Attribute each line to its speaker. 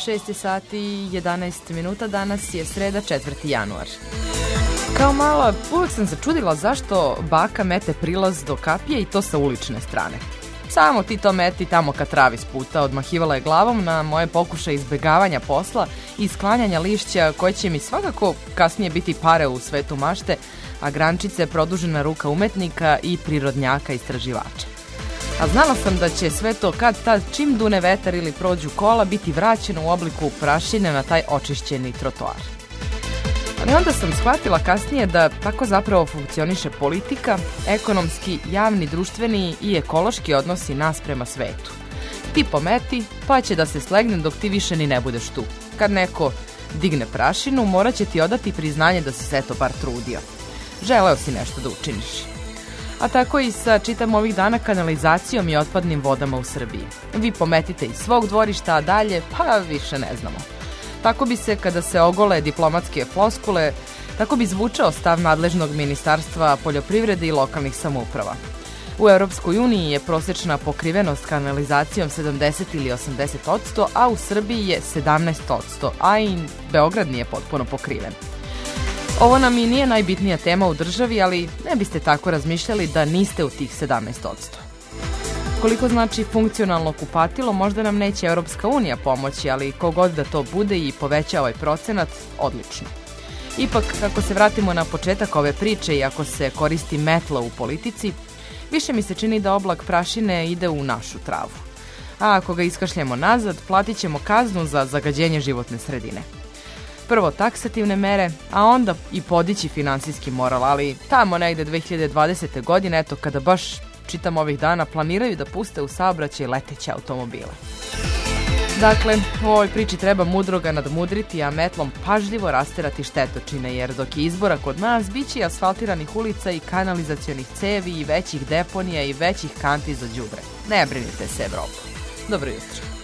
Speaker 1: 6 sati i 11 minuta, danas je sreda 4. januar. Kao mala uvek sam se čudila zašto baka mete prilaz do kapije i to sa ulične strane. Samo ti to meti tamo kad travi s puta, odmahivala je glavom na moje pokušaje izbegavanja posla i sklanjanja lišća koje će mi svakako kasnije biti pare u svetu mašte, a grančice produžena ruka umetnika i prirodnjaka istraživača. A znala sam da će sve to kad tad čim dune vetar ili prođu kola biti vraćeno u obliku prašine na taj očišćeni trotoar. Ali onda sam shvatila kasnije da tako zapravo funkcioniše politika, ekonomski, javni, društveni i ekološki odnosi nas prema svetu. Ti pometi, pa će da se slegne dok ti više ni ne budeš tu. Kad neko digne prašinu, morat će ti odati priznanje da si se eto bar trudio. Želeo si nešto da učiniš. A tako i sa čitam ovih dana kanalizacijom i otpadnim vodama u Srbiji. Vi pometite iz svog dvorišta, a dalje pa više ne znamo. Tako bi se, kada se ogole diplomatske floskule, tako bi zvučao stav nadležnog ministarstva poljoprivrede i lokalnih samouprava. U Europskoj uniji je prosječna pokrivenost kanalizacijom 70 ili 80%, a u Srbiji je 17%, a i Beograd nije potpuno pokriven. Ovo nam i nije najbitnija tema u državi, ali ne biste tako razmišljali da niste u tih 17%. Koliko znači funkcionalno kupatilo, možda nam neće Europska unija pomoći, ali kogod da to bude i poveća ovaj procenat, odlično. Ipak, kako se vratimo na početak ove priče i ako se koristi metla u politici, više mi se čini da oblak prašine ide u našu travu. A ako ga iskašljemo nazad, platit ćemo kaznu za zagađenje životne sredine. Prvo taksativne mere, a onda i podići finansijski moral, ali tamo negde 2020. godine, eto kada baš čitam ovih dana, planiraju da puste u saobraćaj leteće automobile. Dakle, u ovoj priči treba mudro ga nadmudriti, a metlom pažljivo rasterati štetočine, jer dok je izbora kod nas, bit će asfaltiranih ulica i kanalizacionih cevi i većih deponija i većih kanti za đubre. Ne brinite se, Evropo. Dobro jutro.